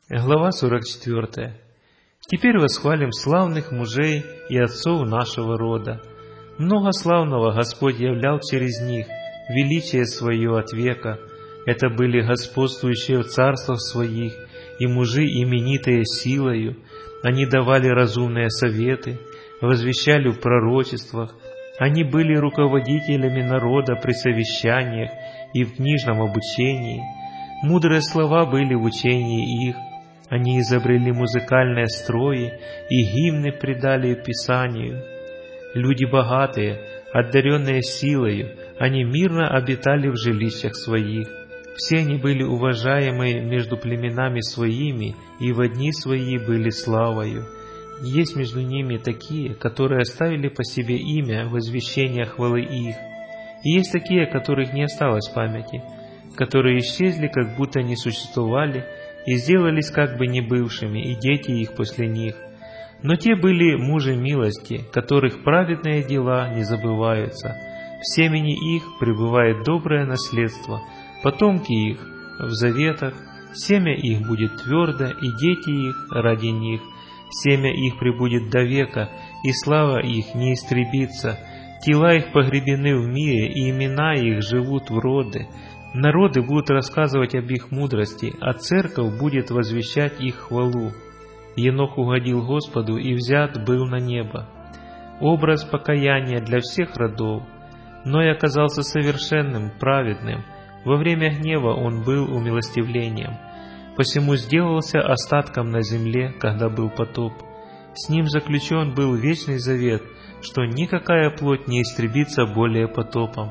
Глава 44. Теперь восхвалим славных мужей и отцов нашего рода. Много славного Господь являл через них, величие свое от века. Это были господствующие в царствах своих, и мужи именитые силою. Они давали разумные советы, возвещали в пророчествах. Они были руководителями народа при совещаниях и в книжном обучении. Мудрые слова были в учении их. Они изобрели музыкальные строи и гимны придали Писанию. Люди богатые, одаренные силою, они мирно обитали в жилищах своих. Все они были уважаемые между племенами своими, и во дни свои были славою. Есть между ними такие, которые оставили по себе имя возвещения хвалы их. И есть такие, которых не осталось памяти, которые исчезли, как будто не существовали, и сделались как бы не бывшими, и дети их после них. Но те были мужи милости, которых праведные дела не забываются. В семени их пребывает доброе наследство, потомки их в заветах, семя их будет твердо, и дети их ради них. Семя их пребудет до века, и слава их не истребится. Тела их погребены в мире, и имена их живут в роды. Народы будут рассказывать об их мудрости, а церковь будет возвещать их хвалу. Енох угодил Господу и взят был на небо. Образ покаяния для всех родов. Ной оказался совершенным, праведным. Во время гнева он был умилостивлением. Посему сделался остатком на земле, когда был потоп. С ним заключен был вечный завет, что никакая плоть не истребится более потопом.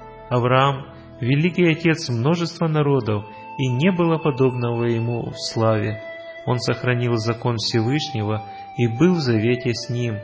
Авраам — великий отец множества народов, и не было подобного ему в славе. Он сохранил закон Всевышнего и был в завете с ним,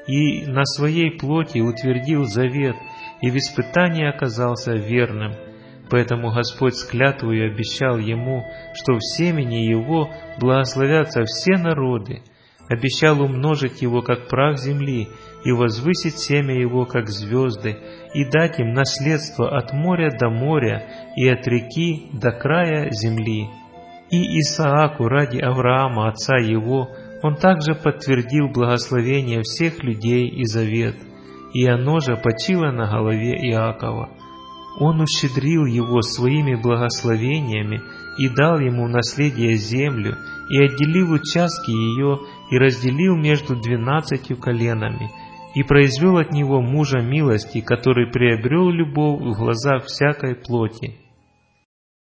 и на своей плоти утвердил завет, и в испытании оказался верным. Поэтому Господь с клятвою обещал ему, что в семени его благословятся все народы, обещал умножить его, как прах земли, и возвысить семя его, как звезды, и дать им наследство от моря до моря и от реки до края земли. И Исааку ради Авраама, отца его, он также подтвердил благословение всех людей и завет, и оно же почило на голове Иакова. Он ущедрил его своими благословениями и дал ему в наследие землю, и отделил участки ее, и разделил между 12 коленами, и произвел от него мужа милости, который приобрел любовь в глазах всякой плоти.